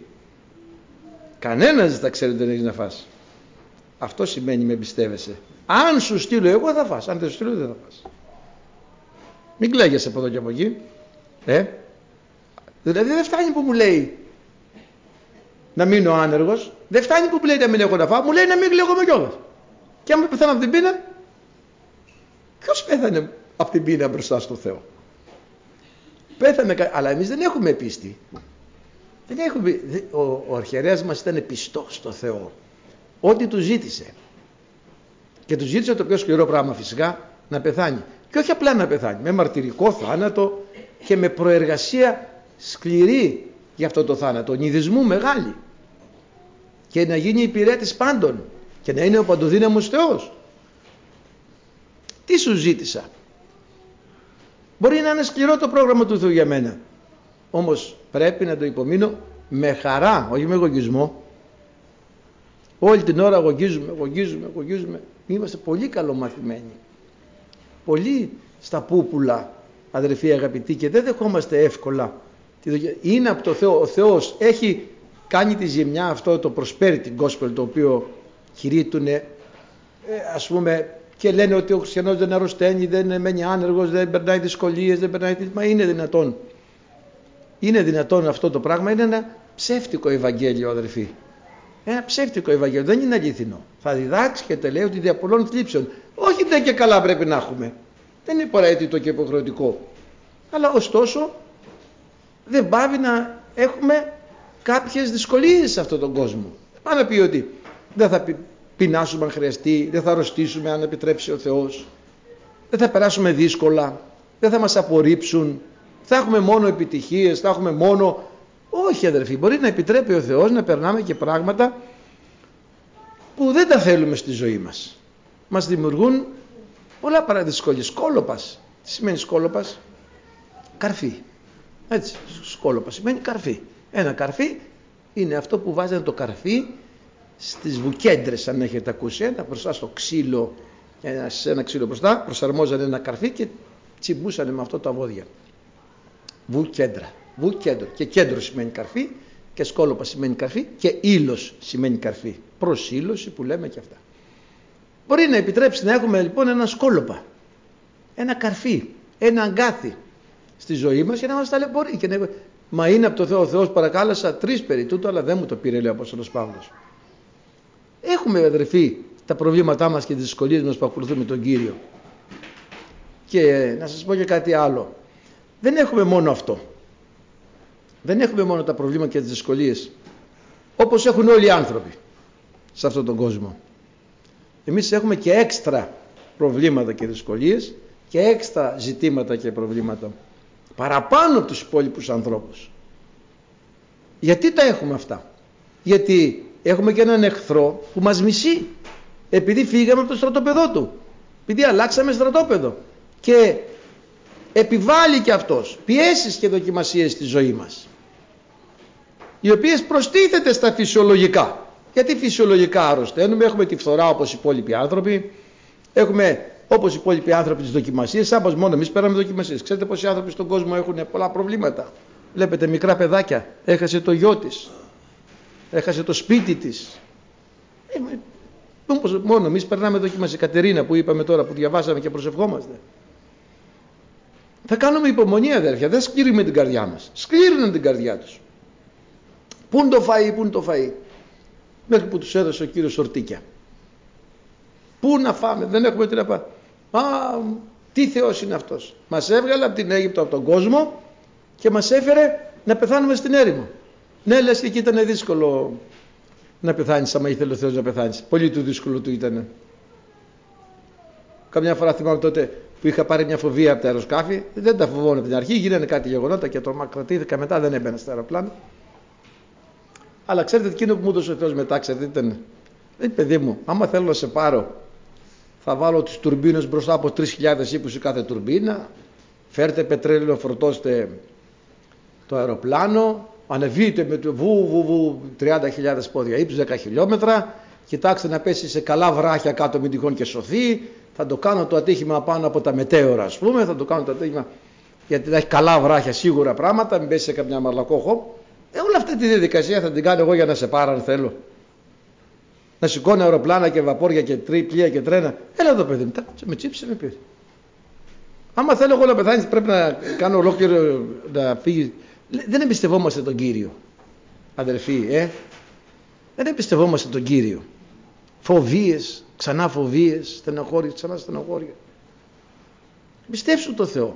Κανένας δεν θα ξέρει ότι δεν έχεις να φας. Αυτό σημαίνει με εμπιστεύεσαι. Αν σου στείλω εγώ θα φας, αν δεν σου στείλω δεν θα φας. Μην κλαίγεσαι από εδώ και από εκεί. Δηλαδή δεν φτάνει που μου λέει να μείνω άνεργος, δεν φτάνει που μου λέει να μην έχω να φάω, μου λέει να μην κλαίγομαι κιόλας. Και αν πεθάνω από την πείνα, ποιος πέθανε από την πείνα μπροστά στο Θεό? Πέθανε, αλλά εμείς δεν έχουμε πίστη. Δεν έχουμε, ο αρχιερέας μας ήταν πιστός στο Θεό. Ό,τι του ζήτησε. Και του ζήτησε το πιο σκληρό πράγμα φυσικά, να πεθάνει. Και όχι απλά να πεθάνει, με μαρτυρικό θάνατο και με προεργασία σκληρή για αυτό το θάνατο, νηδισμού μεγάλη. Και να γίνει υπηρέτης πάντων και να είναι ο παντοδύναμος Θεός. Τι σου ζήτησα? Μπορεί να είναι σκληρό το πρόγραμμα του Θεού για μένα. Όμως πρέπει να το υπομείνω με χαρά, όχι με εγωγισμό. Όλη την ώρα αγωγίζουμε. Είμαστε πολύ καλομαθημένοι. Πολύ στα πούπουλα, αδερφοί αγαπητοί, και δεν δεχόμαστε εύκολα. Είναι από το Θεό. Ο Θεός έχει κάνει τη ζημιά, αυτό το prosperity gospel, το οποίο κηρύττουνε, ας πούμε, και λένε ότι ο χριστιανός δεν αρρωσταίνει, δεν μένει άνεργος, δεν περνάει δυσκολίες, δεν περνάει... Μα είναι δυνατόν? Είναι δυνατόν αυτό το πράγμα? Είναι ένα ψεύτικο Ευαγγέλιο, αδερφοί. Ένα ψεύτικο Ευαγγέλιο, δεν είναι αληθινό. Θα διδάξει και te λέει ότι δια πολλών θλίψεων. Όχι δεν και καλά πρέπει να έχουμε. Δεν είναι απαραίτητο και υποχρεωτικό. Αλλά ωστόσο δεν πάβει να έχουμε κάποιες δυσκολίες σε αυτόν τον κόσμο. Πάνω να πει ότι δεν θα πεινάσουμε αν χρειαστεί, δεν θα αρρωστήσουμε αν επιτρέψει ο Θεός, δεν θα περάσουμε δύσκολα, δεν θα μας απορρίψουν, θα έχουμε μόνο επιτυχίες, θα έχουμε μόνο... Όχι, αδερφοί, μπορεί να επιτρέπει ο Θεός να περνάμε και πράγματα που δεν τα θέλουμε στη ζωή μας. Μας δημιουργούν πολλά παραδυσκολίες. Σκόλοπας. Τι σημαίνει σκόλοπας? Καρφί. Έτσι, σκόλοπας σημαίνει καρφί. Ένα καρφί είναι αυτό που βάζανε το καρφί στις βουκέντρες, αν έχετε ακούσει, ένα μπροστά στο ξύλο ένα ξύλο μπροστά, προσαρμόζανε ένα καρφί και τσιμπούσανε με αυτό τα βόδια. Βου-κέντρα. Βου-κέντρο. Και κέντρο σημαίνει καρφί και σκόλοπα σημαίνει καρφί και ύλος σημαίνει καρφί. Προσήλωση που λέμε και αυτά. Μπορεί να επιτρέψει να έχουμε λοιπόν ένα σκόλοπα, ένα καρφί, ένα αγκάθι στη ζωή μας για να μας ταλαιπωρεί. Μα είναι από το Θεό. Ο Θεός παρακάλεσα 3 περί τούτο, αλλά δεν μου το πήρε, λέει ο Απόστολος Παύλος. Έχουμε, αδερφοί, τα προβλήματά μας και τις δυσκολίες μας που ακολουθούμε τον Κύριο. Και να σας πω και κάτι άλλο. Δεν έχουμε μόνο αυτό. Δεν έχουμε μόνο τα προβλήματα και τις δυσκολίες, όπως έχουν όλοι οι άνθρωποι σε αυτόν τον κόσμο. Εμείς έχουμε και έξτρα προβλήματα και δυσκολίες και έξτρα ζητήματα και προβλήματα παραπάνω από τους υπόλοιπους ανθρώπους. Γιατί τα έχουμε αυτά? Γιατί έχουμε και έναν εχθρό που μας μισεί επειδή φύγαμε από το στρατόπεδό του, επειδή αλλάξαμε στρατόπεδο, και επιβάλλει και αυτός πιέσεις και δοκιμασίες στη ζωή μας, οι οποίες προστίθεται στα φυσιολογικά. Γιατί φυσιολογικά αρρωσταίνουμε, έχουμε τη φθορά όπως οι υπόλοιποι άνθρωποι, έχουμε όπως οι υπόλοιποι άνθρωποι τις δοκιμασίες, σαν μόνο εμείς πέραμε δοκιμασίες. Ξέρετε πόσοι άνθρωποι στον κόσμο έχουν πολλά προβλήματα? Βλέπετε μικρά παιδάκια, έχασε το γιο της, έχασε το σπίτι της. Μόνο εμείς περνάμε δοκιμασία. Κατερίνα που είπαμε τώρα, που διαβάσαμε και προσευχόμαστε. Θα κάνουμε υπομονή, αδέρφια, δεν σκλήρουμε την καρδιά μας. Σκλήρωναν την καρδιά τους. Πού είναι το φαΐ, πού είναι το φαΐ? Μέχρι που τους έδωσε ο Κύριος σορτίκια. Πού να φάμε, δεν έχουμε τι να πάμε. Τι Θεός είναι αυτός? Μας έβγαλε από την Αίγυπτο, από τον κόσμο, και μας έφερε να πεθάνουμε στην έρημο. Ναι, λες και εκεί ήταν δύσκολο να πεθάνεις, άμα ήθελε ο Θεός να πεθάνεις. Πολύ του δύσκολο του ήταν. Καμιά φορά θυμάμαι τότε που είχα πάρει μια φοβία από τα αεροσκάφη, δεν τα φοβόμουν από την αρχή, γίνανε κάτι γεγονότα και τρομοκρατήθηκα, μετά δεν έμπαινα στο αεροπλάνο. Αλλά ξέρετε, εκείνο που μου έδωσε ο Θεός μετά, ξέρετε, ήταν, παιδί μου, άμα θέλω να σε πάρω, θα βάλω τις τουρμπίνες μπροστά από 3.000 ύπους η κάθε τουρμπίνα, φέρτε πετρέλαιο, φορτώστε το αεροπλάνο, ανεβείτε με το βου 30.000 πόδια ύψους, 10 χιλιόμετρα, κοιτάξτε να πέσει σε καλά βράχια κάτω, μην τυχόν και σωθεί. Θα το κάνω το ατύχημα πάνω από τα μετέωρα, ας πούμε, θα το κάνω το ατύχημα γιατί θα έχει καλά βράχια, σίγουρα πράγματα, μην πέσει σε καμιά μαλακόχο. Όλη αυτή τη διαδικασία θα την κάνω εγώ για να σε πάρω, αν θέλω. Να σηκώνω αεροπλάνα και βαπόρια και πλοία και τρένα. Έλα εδώ, παιδί μου, με τσίψε, με πήρε. Άμα θέλω εγώ να πεθάνεις, πρέπει να κάνω ολόκληρο, να φύγει. Δεν εμπιστευόμαστε τον Κύριο, αδελφοί, δεν εμπιστευόμαστε τον Κύριο. Φοβίες, ξανά φοβίες, στενοχώρια, ξανά στενοχώρια. Εμπιστεύσου το Θεό.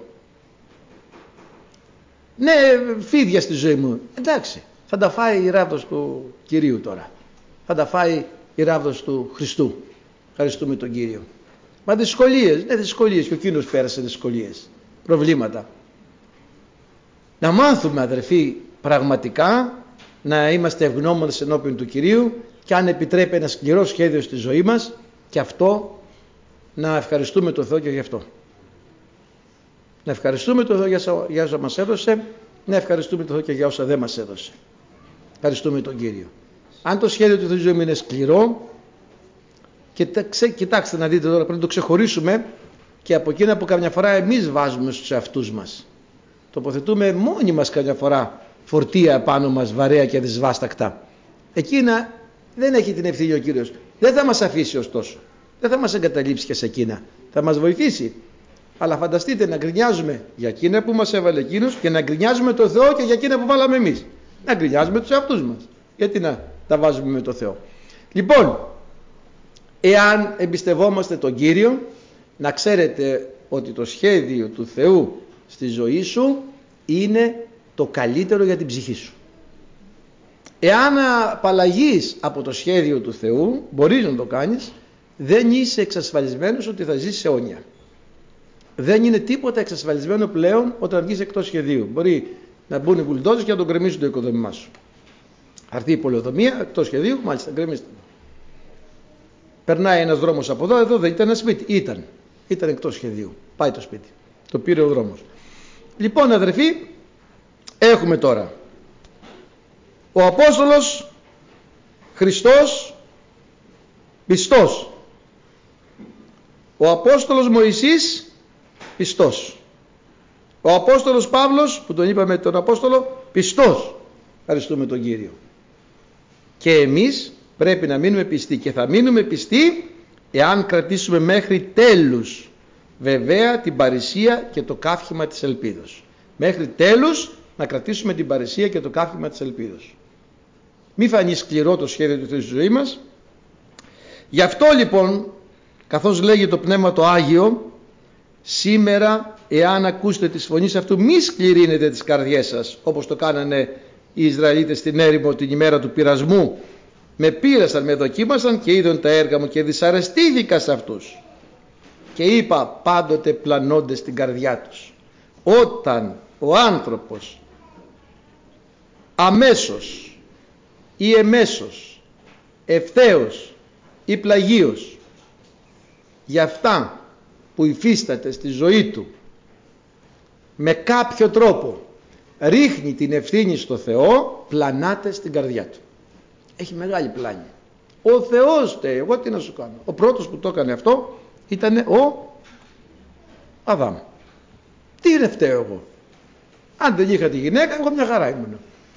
Ναι, φίδια στη ζωή μου. Εντάξει, θα τα φάει η ράβδος του Κυρίου τώρα. Θα τα φάει η ράβδος του Χριστού. Ευχαριστούμε τον Κύριο. Μα δυσκολίες, ναι, δυσκολίες, και ο Κύριος πέρασε δυσκολίες, προβλήματα. Να μάθουμε, αδερφοί, πραγματικά να είμαστε ευγνώμονες ενώπιον του Κυρίου, και αν επιτρέπει ένα σκληρό σχέδιο στη ζωή μας, και αυτό να ευχαριστούμε τον Θεό και γι' αυτό. Να ευχαριστούμε τον Θεό για όσα μας έδωσε, να ευχαριστούμε τον Θεό και για όσα δεν μας έδωσε. Ευχαριστούμε τον Κύριο. Αν το σχέδιο του Θεού ζωή είναι σκληρό, και κοιτάξτε να δείτε τώρα, πρέπει να το ξεχωρίσουμε και από εκείνα που καμιά φορά εμείς βάζουμε στους εαυτούς μας. Τοποθετούμε μόνοι μας καμιά φορά φορτία πάνω μας, βαρέα και δυσβάστακτα. Εκείνα δεν έχει την ευθύνη ο Κύριος. Δεν θα μας αφήσει ωστόσο. Δεν θα μας εγκαταλείψει και σε εκείνα. Θα μας βοηθήσει. Αλλά φανταστείτε να γκρινιάζουμε για εκείνα που μας έβαλε εκείνος και να γκρινιάζουμε τον Θεό και για εκείνα που βάλαμε εμείς. Να γκρινιάζουμε τους εαυτούς μας. Γιατί να τα βάζουμε με τον Θεό? Λοιπόν, εάν εμπιστευόμαστε τον Κύριο, να ξέρετε ότι το σχέδιο του Θεού στη ζωή σου είναι το καλύτερο για την ψυχή σου. Εάν απαλλαγείς από το σχέδιο του Θεού, μπορείς να το κάνεις, δεν είσαι εξασφαλισμένος ότι θα ζεις αιώνια. Δεν είναι τίποτα εξασφαλισμένο πλέον όταν βγεις εκτός σχεδίου. Μπορεί να μπουν οι βουλντόζες και να τον γκρεμίσουν το οικοδόμημά σου. Αυτή η πολεοδομία εκτός σχεδίου, μάλιστα, γκρεμίστε. Περνάει ένας δρόμος από εδώ δεν ήταν ένα σπίτι. Ήταν εκτός σχεδίου. Πάει το σπίτι. Το πήρε ο δρόμος. Λοιπόν, αδερφοί, έχουμε τώρα ο Απόστολος Χριστός πιστός, Ο Απόστολος Μωυσής πιστός. Ο Απόστολος Παύλος, που τον είπαμε τον Απόστολο, πιστός. Ευχαριστούμε τον Κύριο. Και εμείς πρέπει να μείνουμε πιστοί, και θα μείνουμε πιστοί εάν κρατήσουμε μέχρι τέλους βεβαία την παρησία και το καύχημα της ελπίδος. Μέχρι τέλους να κρατήσουμε την παρησία και το καύχημα της ελπίδος. Μη φανεί σκληρό το σχέδιο του Θεού στη ζωή μας. Γι' αυτό λοιπόν, καθώς λέγει το Πνεύμα το Άγιο, σήμερα εάν ακούσετε τη φωνή αυτού, μη σκληρύνετε τις καρδιές σας, όπως το κάνανε οι Ισραηλίτες στην έρημο την ημέρα του πειρασμού. Με πείρασαν, με δοκίμασαν και είδαν τα έργα μου και δυσαρεστήθηκα σε αυτούς. Και είπα πάντοτε πλανώντες στην καρδιά τους. Όταν ο άνθρωπος αμέσως ή εμέσως, ευθέως ή πλαγίως για αυτά που υφίσταται στη ζωή του με κάποιο τρόπο ρίχνει την ευθύνη στο Θεό, πλανάται στην καρδιά του. Έχει μεγάλη πλάνη. Ο Θεός φταίει, εγώ τι να σου κάνω. Ο πρώτος που το έκανε αυτό ήταν ο Αδάμ. Τι είναι φταίω εγώ? Αν δεν είχα τη γυναίκα, εγώ μια χαρά ήμουν.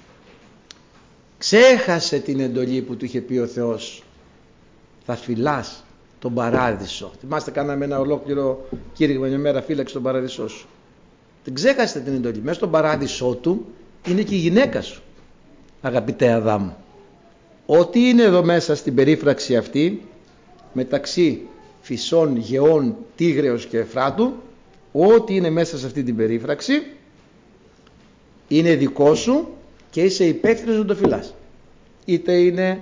Ξέχασε την εντολή που του είχε πει ο Θεός. Θα φυλάς τον παράδεισο. Θυμάστε, κάναμε ένα ολόκληρο κήρυγμα μια μέρα, φύλαξε τον παράδεισό σου. Δεν ξέχασε την εντολή. Μέσα στον παράδεισό του είναι και η γυναίκα σου, αγαπητέ Αδάμ. Ό,τι είναι εδώ μέσα στην περίφραξη αυτή, μεταξύ Φυσών, Γεών, Τίγρεως και Εφράτου, ό,τι είναι μέσα σε αυτή την περίφραξη είναι δικό σου και είσαι υπεύθυνος να το φυλάς. Είτε είναι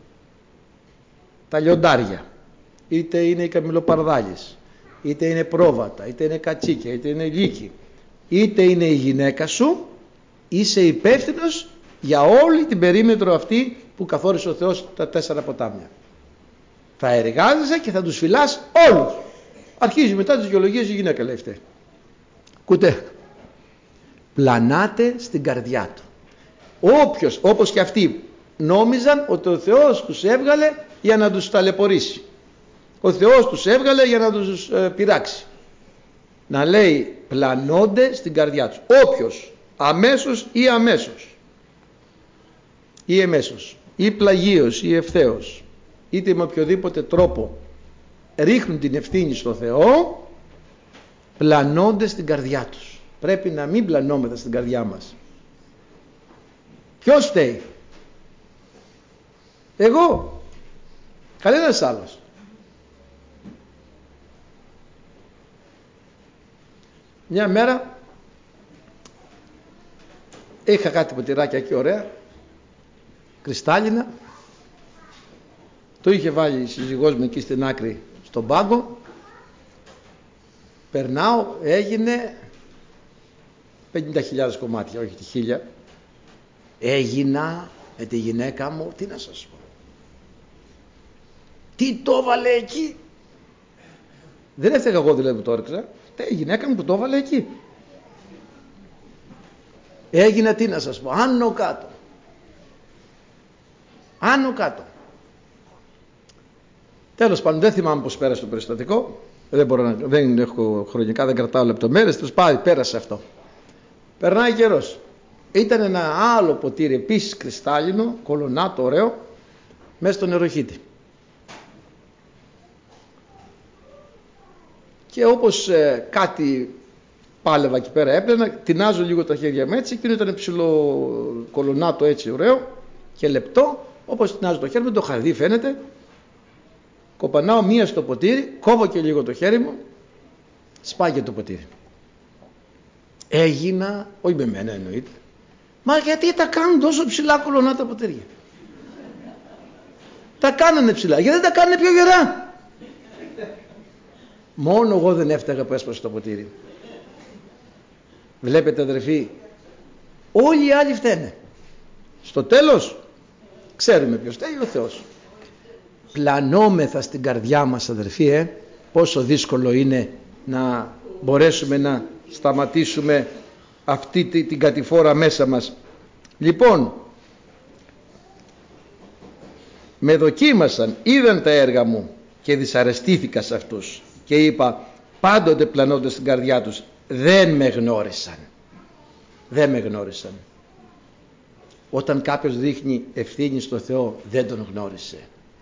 τα λιοντάρια, είτε είναι οι καμιλοπαρδάλεις, είτε είναι πρόβατα, είτε είναι κατσίκια, είτε είναι λύκη, είτε είναι η γυναίκα σου, είσαι υπεύθυνος για όλη την περίμετρο αυτή που καθόρισε ο Θεός, τα 4 ποτάμια. Θα εργάζεσαι και θα τους φυλάς όλους. Αρχίζει μετά τις γεωλογίες η γυναίκα, λέει αυτή. Ακούτε, πλανάται στην καρδιά του. Όποιος, όπως και αυτοί, νόμιζαν ότι ο Θεός τους έβγαλε για να τους ταλαιπωρήσει. Ο Θεός τους έβγαλε για να τους πειράξει. Να λέει, πλανώνται στην καρδιά τους. Όποιος, αμέσως ή αμέσως, ή εμέσως, ή πλαγίως ή ευθέως, είτε με οποιοδήποτε τρόπο ρίχνουν την ευθύνη στο Θεό, πλανώνται στην καρδιά τους. Πρέπει να μην πλανόμεθα στην καρδιά μας. Ποιος φταίει? Εγώ, κανένας άλλος. Μια μέρα είχα κάτι ποτηράκια εκεί ωραία, κρυστάλλινα, το είχε βάλει η σύζυγός μου εκεί στην άκρη στον πάγκο. Περνάω, έγινε 50.000 κομμάτια, όχι τη 1.000. Έγινα με τη γυναίκα μου, τι να σας πω, τι το βάλε εκεί. Δεν έφταιγα εγώ δηλαδή που το έριξα, η γυναίκα μου που το έβαλε εκεί. Έγινα, τι να σας πω, άνω κάτω, άνω κάτω. Τέλος πάντων, δεν θυμάμαι πως πέρασε το περιστατικό, δεν έχω χρονικά, δεν κρατάω λεπτομέρειες, τους πάει, πέρασε αυτό. Περνάει καιρός. Ήταν ένα άλλο ποτήρι επίσης κρυστάλλινο, κολονάτο, ωραίο, μέσα στο νεροχύτη. Και όπως κάτι πάλευα εκεί πέρα έπλαινα, τεινάζω λίγο τα χέρια μου έτσι, εκείνο ήταν ψηλό κολονάτο έτσι ωραίο και λεπτό, όπως τεινάζω το χέρι μου, το χαρδί φαίνεται, κοπανάω μία στο ποτήρι, κόβω και λίγο το χέρι μου, σπάγε το ποτήρι. Έγινα, όχι με μένα εννοείται, μα γιατί τα κάνουν τόσο ψηλά κολονάτα ποτήρια? Τα κάνανε ψηλά, γιατί δεν τα κάνανε πιο γερά? Μόνο εγώ δεν έφταγα που έσπασε το ποτήρι. Βλέπετε αδερφοί, όλοι οι άλλοι φταίνε. Στο τέλος ξέρουμε ποιος φταίει, ο Θεός. Πλανόμεθα στην καρδιά μας αδερφοί, πόσο δύσκολο είναι να μπορέσουμε να σταματήσουμε αυτή την κατηφόρα μέσα μας. Λοιπόν, με δοκίμασαν, είδαν τα έργα μου και δυσαρεστήθηκα σε αυτούς. και είπα πάντοτε πλανώντας στην καρδιά τους, δεν με γνώρισαν. Δεν με γνώρισαν. Όταν κάποιος δείχνει ευθύνη στο Θεό, δεν τον γνώρισε.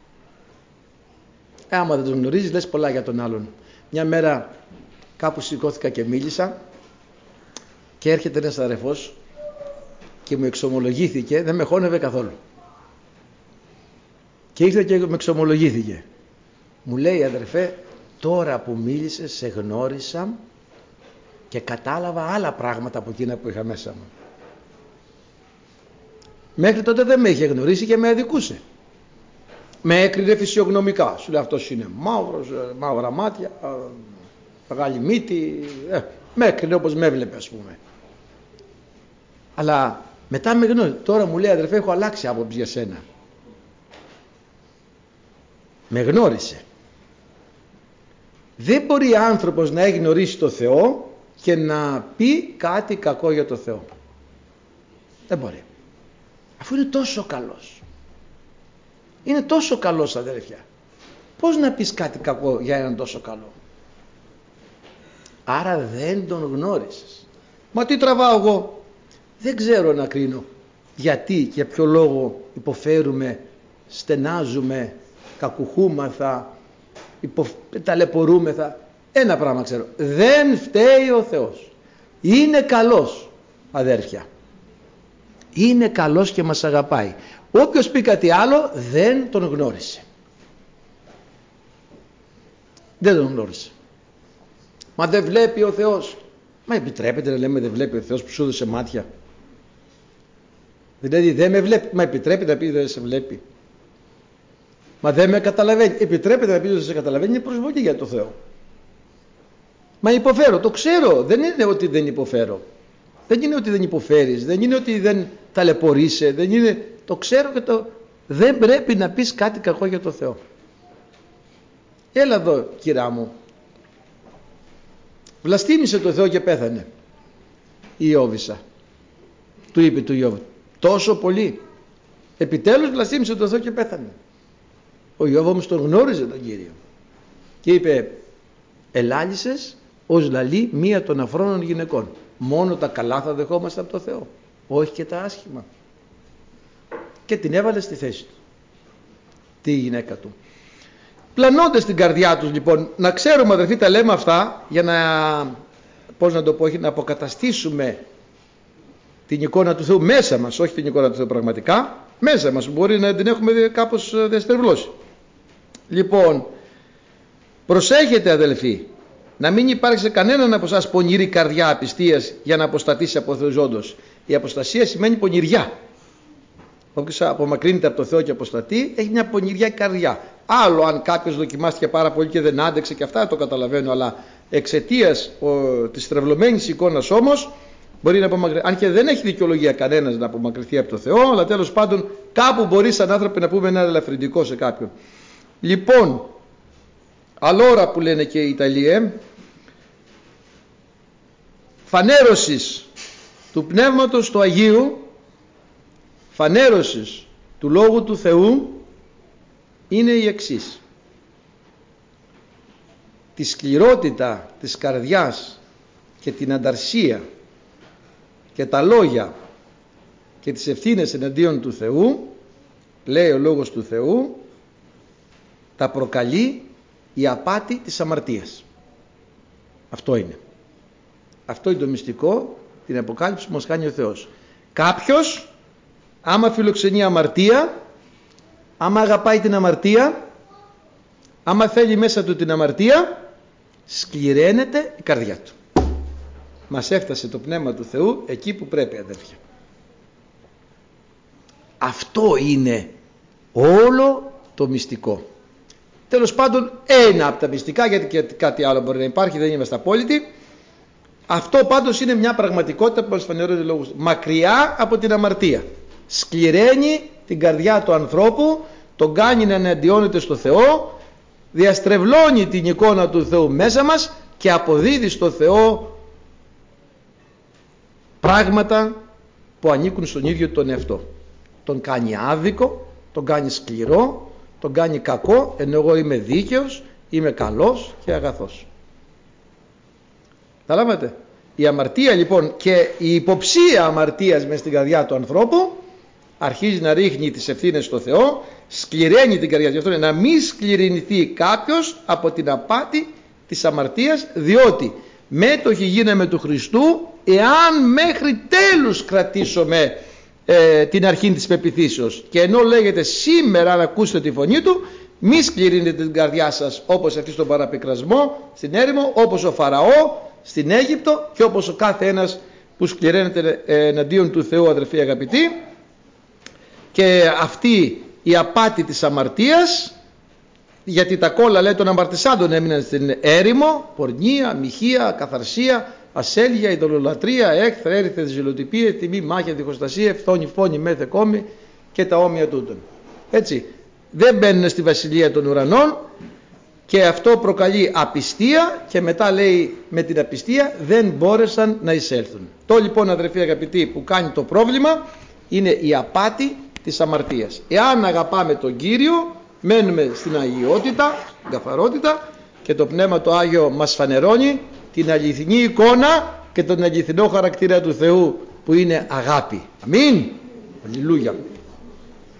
Άμα δεν τον γνωρίζεις, λες πολλά για τον άλλον. Μια μέρα κάπου σηκώθηκα και μίλησα και έρχεται ένας αδερφός και μου εξομολογήθηκε, δεν με χώνευε καθόλου. Και ήρθε και με εξομολογήθηκε. Μου λέει, αδερφέ, τώρα που μίλησες σε γνώρισα και κατάλαβα άλλα πράγματα από εκείνα που είχα μέσα μου. Μέχρι τότε δεν με είχε γνωρίσει και με αδικούσε. Με έκρινε φυσιογνωμικά. Σου λέει αυτός είναι μαύρος, μαύρα μάτια, μεγάλη μύτη. Με έκρινε όπως με έβλεπε, ας πούμε. Αλλά μετά με γνώρισε. Τώρα μου λέει, αδερφέ, έχω αλλάξει άποψη για σένα. Με γνώρισε. Δεν μπορεί άνθρωπος να έχει γνωρίσει το Θεό και να πει κάτι κακό για το Θεό. Δεν μπορεί. Αφού είναι τόσο καλός. Είναι τόσο καλός, αδέρφια. Πώς να πεις κάτι κακό για έναν τόσο καλό? Άρα δεν τον γνώρισες. Μα τι τραβάω εγώ? Δεν ξέρω να κρίνω γιατί και ποιο λόγο υποφέρουμε, στενάζουμε, κακουχούμαθα, ταλαιπωρούμεθα. Ένα πράγμα ξέρω. Δεν φταίει ο Θεός. Είναι καλός, αδέρφια. Είναι καλός και μας αγαπάει. Όποιος πει κάτι άλλο δεν τον γνώρισε. Δεν τον γνώρισε. Μα δεν βλέπει ο Θεός. Μα επιτρέπεται να λέμε δεν βλέπει ο Θεός που σου έδωσε μάτια? Δηλαδή δεν με βλέπει. Μα επιτρέπεται να πει δεν σε βλέπει? Μα δεν με καταλαβαίνει. Επιτρέπεται να πει δεν σε καταλαβαίνει? Είναι προσβολή για το Θεό. Μα υποφέρω. Το ξέρω. Δεν είναι ότι δεν υποφέρω. Δεν είναι ότι δεν υποφέρεις. Δεν είναι ότι δεν ταλαιπωρείσαι. Δεν είναι... Το ξέρω και το... Δεν πρέπει να πεις κάτι κακό για το Θεό. Έλα εδώ, κυρά μου. Βλαστήμησε το Θεό και πέθανε η Ιώβισσα. Του είπε του Ιώβ, τόσο πολύ. Επιτέλους βλαστήμησε το Θεό και πέθανε. Ο Ιώβ όμως τον γνώριζε τον Κύριο και είπε, ελάλησες ως λαλή μία των αφρόνων γυναικών. Μόνο τα καλά θα δεχόμαστε από το Θεό, όχι και τα άσχημα. Και την έβαλε στη θέση του, τη γυναίκα του. Πλανώντας την καρδιά τους, λοιπόν, να ξέρουμε, αδερφοί, τα λέμε αυτά για να, πώς να το πω, να αποκαταστήσουμε την εικόνα του Θεού μέσα μας, όχι την εικόνα του Θεού πραγματικά, μέσα μας, μπορεί να την έχουμε κάπως διαστρεβλώσει. Λοιπόν, προσέχετε, αδελφοί, να μην υπάρξει σε κανέναν από εσάς πονηρή καρδιά απιστίας για να αποστατήσει από Θεό ζώντος. Η αποστασία σημαίνει πονηριά. Όποιος απομακρύνεται από το Θεό και αποστατεί, έχει μια πονηριά καρδιά. Άλλο αν κάποιος δοκιμάστηκε πάρα πολύ και δεν άντεξε, και αυτά το καταλαβαίνω, αλλά εξαιτίας της στρεβλωμένης εικόνας όμως μπορεί να απομακρυνθεί. Αν και δεν έχει δικαιολογία κανένας να απομακρυνθεί από το Θεό, αλλά τέλος πάντων κάπου μπορεί σαν άνθρωποι να πούμε ένα ελαφρυντικό σε κάποιον. Λοιπόν, αλόρα που λένε και οι Ιταλοί, φανέρωσης του Πνεύματος του Αγίου, φανέρωσης του Λόγου του Θεού είναι η εξής. Τη σκληρότητα της καρδιάς και την ανταρσία και τα λόγια και τις ευθύνες εναντίον του Θεού, λέει ο Λόγος του Θεού, τα προκαλεί η απάτη της αμαρτίας. Αυτό είναι. Αυτό είναι το μυστικό, την αποκάλυψη που μας κάνει ο Θεός. Κάποιος, άμα φιλοξενεί αμαρτία, άμα αγαπάει την αμαρτία, άμα θέλει μέσα του την αμαρτία, σκληραίνεται η καρδιά του. Μας έφτασε το Πνεύμα του Θεού εκεί που πρέπει, αδέρφια. Αυτό είναι όλο το μυστικό. Τέλος πάντων, ένα από τα μυστικά, γιατί και κάτι άλλο μπορεί να υπάρχει, δεν είμαστε απόλυτοι. Αυτό πάντως είναι μια πραγματικότητα που μας φανερώνει λόγους. Μακριά από την αμαρτία. Σκληραίνει την καρδιά του ανθρώπου, τον κάνει να εναντιώνεται στο Θεό, διαστρεβλώνει την εικόνα του Θεού μέσα μας και αποδίδει στο Θεό πράγματα που ανήκουν στον ίδιο τον εαυτό. Τον κάνει άδικο, τον κάνει σκληρό, τον κάνει κακό, ενώ εγώ είμαι δίκαιος, είμαι καλός και αγαθός. Καταλάβατε. Η αμαρτία λοιπόν και η υποψία αμαρτίας μες στην καρδιά του ανθρώπου αρχίζει να ρίχνει τις ευθύνες στο Θεό, σκληραίνει την καρδιά. Γι' αυτό είναι να μην σκληρινηθεί κάποιος από την απάτη της αμαρτίας, διότι μέτοχοι γίναμε του Χριστού εάν μέχρι τέλους κρατήσουμε την αρχή της πεποιθήσεως. Και ενώ λέγεται σήμερα αν ακούσετε τη φωνή του, μη σκληρύνετε την καρδιά σας όπως αυτή στον παραπικρασμό στην έρημο, όπως ο Φαραώ στην Αίγυπτο και όπως ο κάθε ένας που σκληραίνεται εναντίον του Θεού, αδερφοί αγαπητοί. Και αυτή η απάτη της αμαρτίας, γιατί τα κόλλα λέει των αμαρτησάντων έμειναν στην έρημο, πορνεία, μοιχεία, καθαρσία, ασέλγεια, ειδωλολατρεία, έκθρα, έριθε, ζηλοτυπία, τιμή, μάχη, διχοστασία, φθόνη, φόνη, μέθε, κόμη και τα όμοια τούτων. Έτσι, δεν μπαίνουν στη βασιλεία των ουρανών και αυτό προκαλεί απιστία και μετά λέει με την απιστία δεν μπόρεσαν να εισέλθουν. Το λοιπόν αδερφοί αγαπητοί που κάνει το πρόβλημα είναι η απάτη της αμαρτίας. Εάν αγαπάμε τον Κύριο μένουμε στην αγιότητα, την καθαρότητα και το Πνεύμα το Άγιο μας φανερώνει την αληθινή εικόνα και τον αληθινό χαρακτήρα του Θεού που είναι αγάπη. Αμήν. Αλληλούια.